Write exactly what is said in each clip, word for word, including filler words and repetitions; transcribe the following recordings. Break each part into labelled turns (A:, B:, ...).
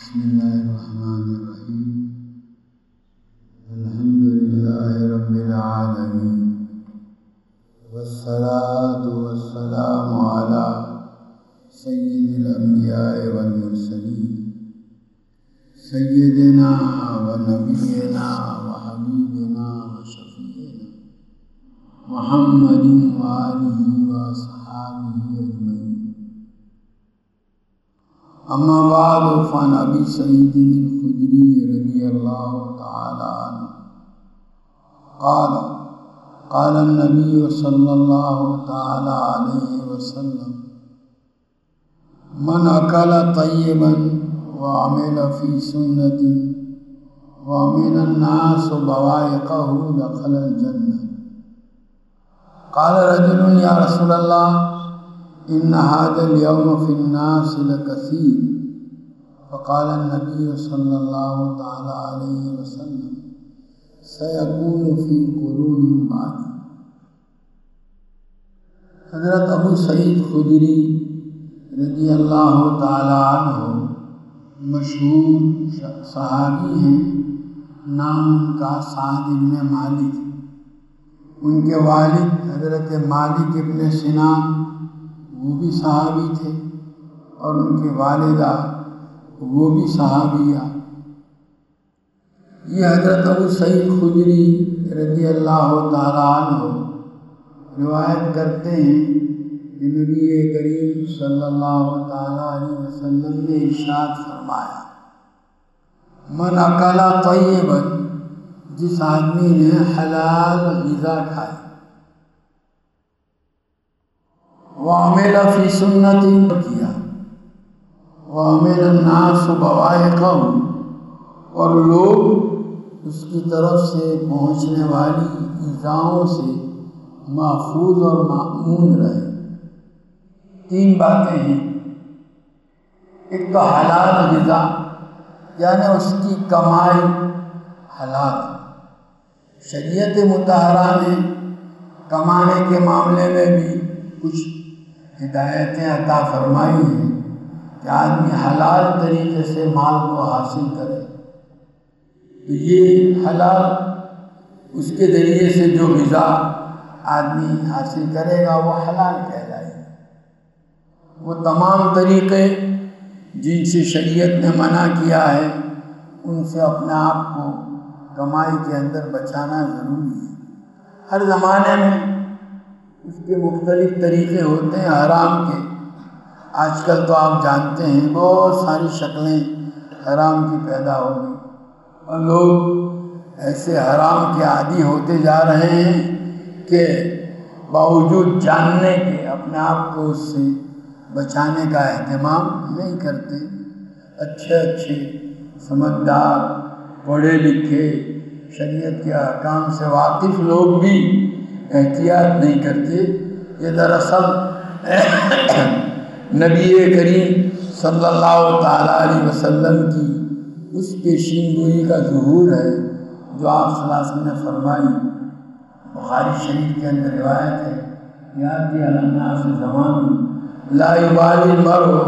A: بسم اللہ الرحمن الرحیم الحمد للہ رب العالمین والصلاة والسلام علی سید الانبیاء والمرسلین سیدنا و نبینا و حبیبنا و شفیعنا محمد و آلہ و اصحابہ اجمعین۔ اما بعد فعن ابی سعید الخدری رضی اللہ تعالی عنہ قال قال النبی صلی اللہ تعالی علیہ وسلم من اکل طیبا وعمل فی سنت ومن الناس بوائقہ دخل الجنہ۔ قال رجل یا رسول اللہ ان هذا اليوم في الناس لكثير، فقال النبي صلى الله تعالى عليه وسلم سيكون في قرون بعد۔ حضرت ابو سعید خدری رضی اللہ تعالی عنہ مشہور صحابی ہیں، نام ان کا سعد بن مالک۔ ان کے والد حضرت مالک ابن سنان وہ بھی صحابی تھے اور ان کی والدہ وہ بھی صحابیہ۔ یہ حضرت ابو سعید خدری رضی اللہ تعالیٰ عنہ روایت کرتے ہیں کہ نبی کریم صلی اللہ تعالیٰ علیہ وسلم نے ارشاد فرمایا من اکل طیبا، جس آدمی نے حلال غذا کھائی، وعمل فی سنت کیا، وعمل الناس بوائقہ، اور لوگ اس کی طرف سے پہنچنے والی ایذاؤں سے محفوظ اور مأمون رہے۔ تین باتیں ہیں۔ ایک تو حلال غذا، یعنی اس کی کمائی حلال۔ شریعت مطہرہ نے کمانے کے معاملے میں بھی کچھ ہدایتیں عطا فرمائی ہیں کہ آدمی حلال طریقے سے مال کو حاصل کرے، تو یہ حلال اس کے ذریعے سے جو غذا آدمی حاصل کرے گا وہ حلال کہلائے گا۔ وہ تمام طریقے جن سے شریعت نے منع کیا ہے ان سے اپنے آپ کو کمائی کے اندر بچانا ضروری ہے۔ ہر زمانے میں اس کے مختلف طریقے ہوتے ہیں حرام کے۔ آج کل تو آپ جانتے ہیں بہت ساری شکلیں حرام کی پیدا ہو گئی اور لوگ ایسے حرام کے عادی ہوتے جا رہے ہیں کہ باوجود جاننے کے اپنے آپ کو اس سے بچانے کا اہتمام نہیں کرتے۔ اچھے اچھے سمجھدار پڑھے لکھے شریعت کے احکام سے واقف لوگ بھی احتیاط نہیں کرتے۔ یہ دراصل نبی کریم صلی اللہ تعالیٰ علیہ وسلم کی اس پیشین گوئی کا ظہور ہے جو آپ صلی اللہ علیہ وسلم نے فرمائی۔ بخاری شریف کے اندر روایت ہے یاتی علی الناس زمان لا یبالی المرء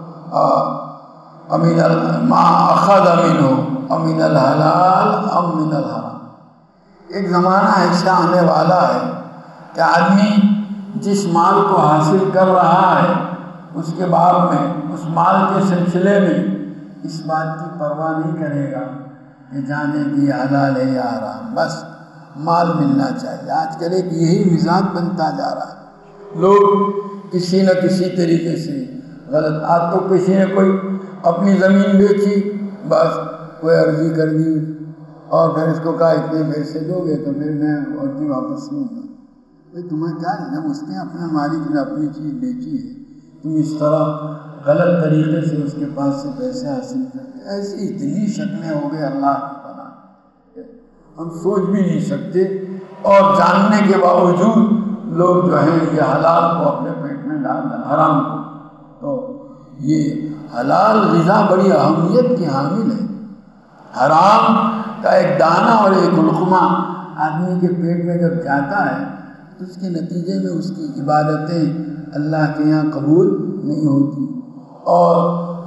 A: امن ما اخذ منہ امن الحلال ام من الحرام۔ ایک زمانہ ایسا آنے والا ہے کہ آدمی جس مال کو حاصل کر رہا ہے اس کے باب میں، اس مال کے سلسلے میں اس بات کی پرواہ نہیں کرے گا کہ جانے کہ حلال ہے یا حرام، بس مال ملنا چاہیے۔ آج کل ایک یہی مزاج بنتا جا رہا ہے، لوگ کسی نہ کسی طریقے سے غلط، آج تو کسی نے کوئی اپنی زمین بیچی، بس کوئی عرضی کر دی اور پھر اس کو کہا اتنے پیسے دو گے تو پھر میں عرضی واپس لوں گا۔ بھائی تمہیں کیا جب اس نے اپنے مالک نے اپنی چیز بیچی ہے تم اس طرح غلط طریقے سے اس کے پاس سے پیسے حاصل کرتے؟ ایسی اتنی شکلیں ہو گئے اللہ کی پناہ، ہم سوچ بھی نہیں سکتے، اور جاننے کے باوجود لوگ جو ہیں یہ حلال کو اپنے پیٹ میں ڈال دیں، حرام کو۔ تو یہ حلال غذا بڑی اہمیت کی حامل ہے۔ حرام کا ایک دانہ اور ایک لقمہ آدمی کے پیٹ میں جب جاتا ہے تو اس کے نتیجے میں اس کی عبادتیں اللہ کے یہاں قبول نہیں ہوتی، اور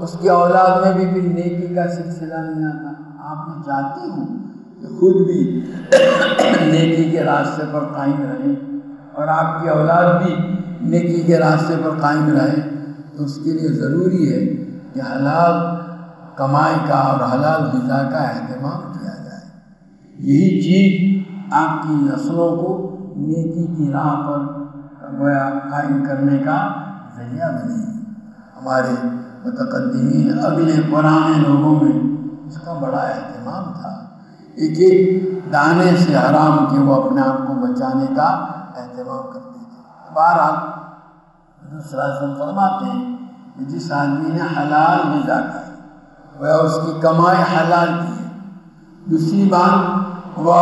A: اس کی اولاد میں بھی پھر نیکی کا سلسلہ نہیں آتا۔ آپ میں چاہتے ہوں کہ خود بھی نیکی کے راستے پر قائم رہیں اور آپ کی اولاد بھی نیکی کے راستے پر قائم رہے، تو اس کے لیے ضروری ہے کہ حلال کمائی کا اور حلال غذا کا اہتمام کیا جائے۔ یہی چیز آپ کی نسلوں کو نیکی کی راہ پر گویا قائم کرنے کا ذریعہ بنے گی۔ ہمارے متقدمین اگلے پرانے لوگوں میں اس کا بڑا اہتمام تھا، ایک ایک دانے سے حرام کے وہ اپنے آپ کو بچانے کا اہتمام کرتے تھے۔ بہرحال حضور صلی اللہ علیہ وسلم فرماتے ہیں کہ جس آدمی نے حلال غذا کھائی وہ اس کی کمائی حلال کی ہے۔ دوسری بات وہ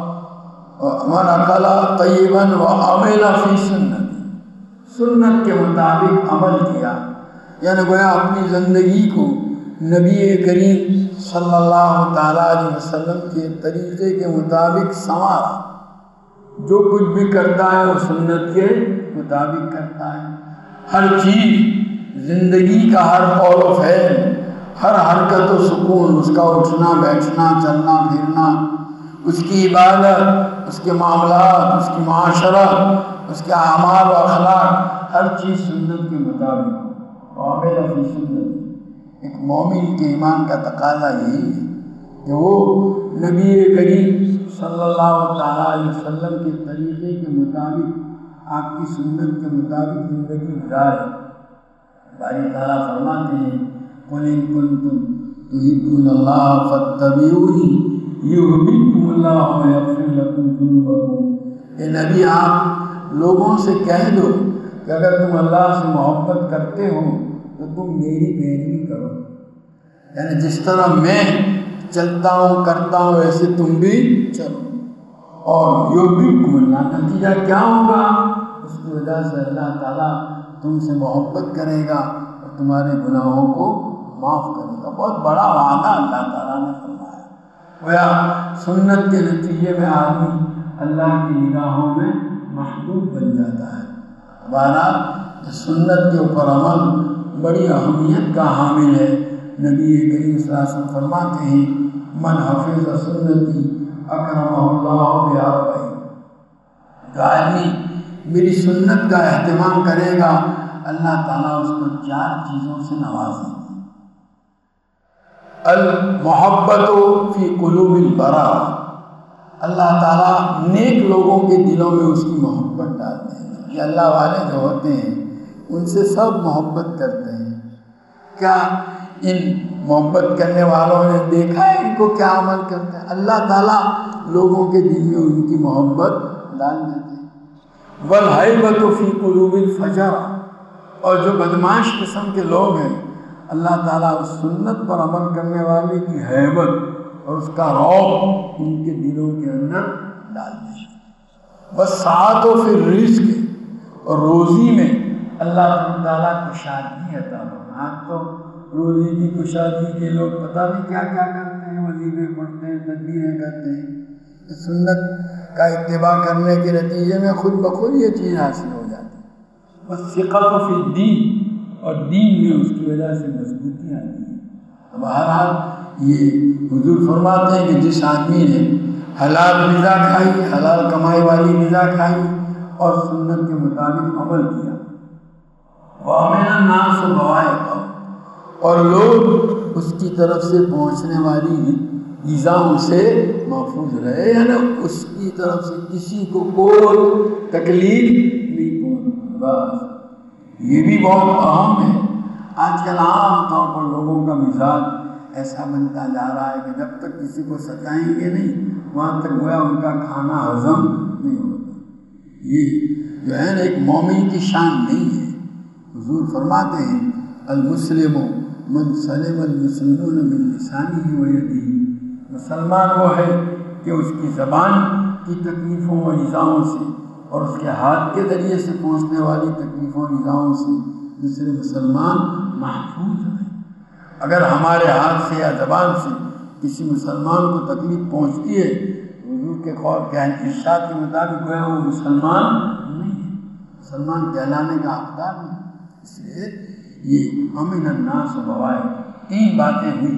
A: من اکل طیبا وعمل فی سنت، سنت کے مطابق عمل کیا، یعنی گویا اپنی زندگی کو نبی کریم صلی اللہ تعالیٰ علیہ وسلم کے طریقے کے مطابق سنوارا۔ جو کچھ بھی کرتا ہے وہ سنت کے مطابق کرتا ہے۔ ہر چیز زندگی کا ہر قول و فعل، ہر حرکت و سکون، اس کا اٹھنا بیٹھنا چلنا پھرنا، اس کی عبادت، اس کے معاملات، اس کی معاشرت، اس کے اعمال و اخلاق، ہر چیز سنت کے مطابق عامل فی سنت۔ ایک مومن کے ایمان کا تقاضا یہی ہے کہ وہ نبی کریم صلی اللہ تعالیٰ علیہ وسلم کے طریقے کے مطابق، آپ کی سنت کے مطابق زندگی گزارے۔ باری تعالیٰ فرماتے ہیں قُلْ إِن كُنتُمْ تُحِبُّونَ اللَّهَ فَاتَّبِعُونِي يُحْبِبْكُمُ اللَّهُ وَيَغْفِرْ لَكُمْ ذُنُوبَكُمْ۔ اے نبی آپ لوگوں سے کہہ دو کہ اگر تم اللہ سے محبت کرتے ہو تو تم میری پیروی کرو، یعنی جس طرح میں چلتا ہوں کرتا ہوں ویسے تم بھی چلو، اور یحببکم اللہ، نتیجہ کیا ہوگا؟ اس کی وجہ سے اللہ تعالیٰ تم سے محبت کرے گا اور تمہارے گناہوں کو معاف کرے گا۔ بہت بڑا وعدہ اللہ تعالیٰ نے فرمایا۔ گویا سنت کے نتیجے میں آدمی اللہ کی نگاہوں میں محبوب بن جاتا ہے۔ بہرحال سنت کے اوپر عمل بڑی اہمیت کا حامل ہے۔ نبی کریم صلی اللہ علیہ وسلم فرماتے ہیں من حفظ سنتی اکرمہ اللہ باربعین، جو آدمی میری سنت کا اہتمام کرے گا اللہ تعالیٰ اس کو چار چیزوں سے نوازیں گے۔ المحبت فی قلوب البراء، اللہ تعالیٰ نیک لوگوں کے دلوں میں اس کی محبت ڈالتے ہیں۔ یہ اللہ والے جو ہوتے ہیں ان سے سب محبت کرتے ہیں۔ کیا ان محبت کرنے والوں نے دیکھا ہے ان کو کیا عمل کرتے ہیں؟ اللہ تعالیٰ لوگوں کے دل میں ان کی محبت ڈال دیتے ہیں۔ والہیبۃ فی قلوب الفجر، اور جو بدمعاش قسم کے لوگ ہیں اللہ تعالیٰ اس سنت پر عمل کرنے والے کی ہیبت اور اس کا رعب ان کے دلوں کے اندر ڈال دیں۔ بس سعادت و پھر رزق اور روزی میں اللہ تعالیٰ کشادگی عطا فرمائے۔ آج تو روزی کی کشادگی کے لوگ پتہ نہیں کیا کیا کرتے ہیں، وظیفے پڑھتے ہیں، تدبیریں کرتے ہیں، سنت کا اتباع کرنے کے نتیجے میں خود بخود یہ چیز حاصل ہو جاتی ہے۔ بس ثقت فی الدین، اور دین میں اس کی وجہ سے مضبوطی آتی ہے۔ بہرحال یہ حضور فرماتے ہیں کہ جس آدمی نے حلال غذا کھائی، حلال کمائی والی غذا کھائی اور سنت کے مطابق عمل کیا، وَأَمِنَ النَّاسُ بَوَائِقَهُ، اور لوگ اس کی طرف سے پہنچنے والی ایذاؤں سے محفوظ رہے، یعنی اس کی طرف سے کسی کو کوئی تکلیف نہیں پہنچی۔ بس یہ بھی بہت اہم ہے۔ آج کل عام طور پر لوگوں کا مزاج ایسا بنتا جا رہا ہے کہ جب تک کسی کو ستائیں گے نہیں وہاں تک گویا ان کا کھانا ہضم نہیں ہوتا۔ یہ جو ہے نا ایک مومن کی شان نہیں ہے۔ حضور فرماتے ہیں المسلم من سلم المسلمون من لسانہ و یدہ، مسلمان وہ ہے کہ اس کی زبان کی تکلیفوں و ایذاؤں سے اور اس کے ہاتھ کے ذریعے سے پہنچنے والی تکلیفوں اور ایذاؤں سے دوسرے مسلمان محفوظ ہیں۔ اگر ہمارے ہاتھ سے یا زبان سے کسی مسلمان کو تکلیف پہنچتی ہے حضور کے قول کے ارشاد کے مطابق گویا وہ مسلمان نہیں ہے، مسلمان کہلانے کا حقدار نہیں۔ اس لیے یہ امن الناس بوائے تین باتیں ہوئی،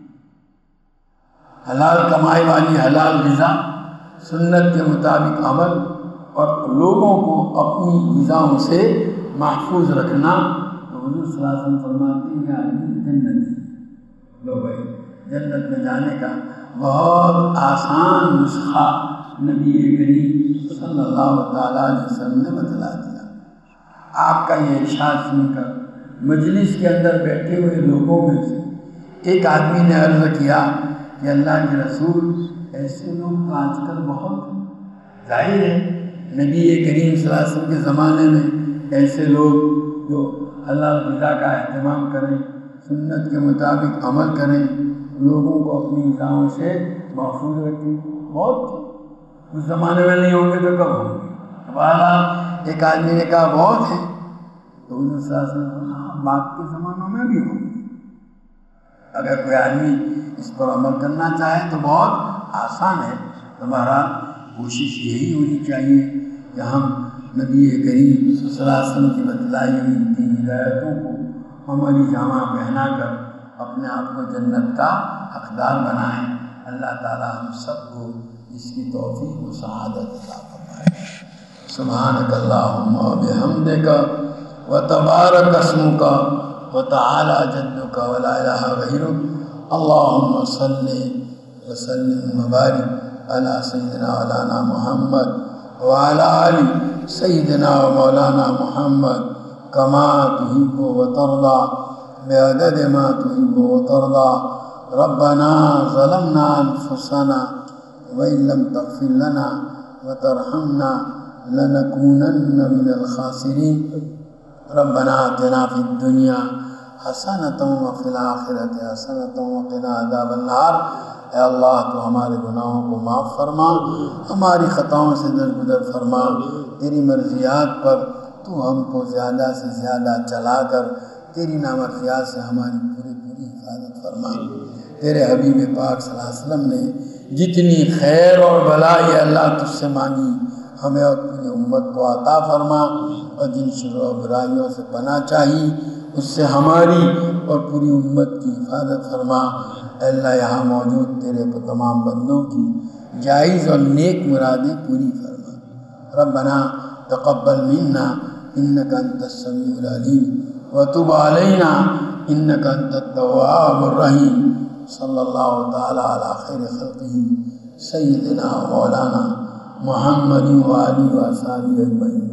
A: حلال کمائی والی حلال غذا، سنت کے مطابق عمل، اور لوگوں کو اپنی غذاؤں سے محفوظ رکھنا۔ تو حضور صلی اللہ علیہ وسلم فرماتے ہیں آدمی جنت لو بھائی جنت میں جانے کا بہت آسان نسخہ نبی کریم صلی اللہ تعالیٰ علیہ وسلم نے بتلا دیا۔ آپ کا یہ ارشاد سن کر مجلس کے اندر بیٹھے ہوئے لوگوں میں سے ایک آدمی نے عرض کیا کہ اللہ کے رسول، ایسے لوگ تو آج کل بہت ہیں۔ ظاہر ہے نبی کریم صلی اللہ علیہ وسلم کے زمانے میں ایسے لوگ جو حلال غذا کا اہتمام کریں، سنت کے مطابق عمل کریں، لوگوں کو اپنی غذاؤں سے محفوظ رکھیں، بہت تھے۔ اس زمانے میں نہیں ہوں گے تو کب ہوں گے؟ بہرحال ایک آدمی نے کہا بہت ہے، تو حضور صلی اللہ علیہ وسلم ہاں بعد کے زمانوں میں بھی ہوں گے۔ اگر کوئی آدمی اس پر عمل کرنا چاہے تو بہت آسان ہے۔ تو بہرحال کوشش یہی ہونی چاہیے کہ ہم نبی کریم صلی اللہ علیہ وسلم کی بتلائی ہوئی ان کی ہدایتوں کو ہماری جامع پہنا کر اپنے آپ کو جنت کا حقدار بنائیں۔ اللہ تعالی ہم سب کو اس کی توفیق و سعادت عطا فرمائے۔ سبحانک اللہم و بحمدک و تبارک اسمک و تعالی جدک و لا الہ غیرک۔ اللہم صلی وسلم وبارک علی سیدنا مولانا محمد وعلی آل سیدنا و مولانا محمد کما تحب و ترضى بعدد ما تحب و ترضى۔ ربنا ظلمنا انفسنا وإن لم تغفر لنا وترحمنا لنكونن من الخاسرين۔ ربنا آتنا في الدنيا حسنة وفي الآخرة حسنة وقنا عذاب النار۔ اے اللہ تو ہمارے گناہوں کو معاف فرما، ہماری خطاؤں سے درگزر فرما، تیری مرضیات پر تو ہم کو زیادہ سے زیادہ چلا کر تیری نامرضیات سے ہماری پوری پوری حفاظت فرما۔ تیرے حبیب پاک صلی اللہ علیہ وسلم نے جتنی خیر اور بھلا یہ اللہ تجھ سے مانگی ہمیں اور پوری امت کو عطا فرما، اور جن شر و برائیوں سے پناہ چاہی اس سے ہماری اور پوری امت کی حفاظت فرما۔ اے اللہ یہاں موجود تیرے تمام بندوں کی جائز اور نیک مرادیں پوری فرما۔ ربنا تقبل منا انک انت السمیع العلیم وتب علینا انک انت التواب الرحیم۔ صلی اللہ تعالی علی خیر خلقہ سیدنا مولانا محمد و آلہ و اصحابہ اجمعین۔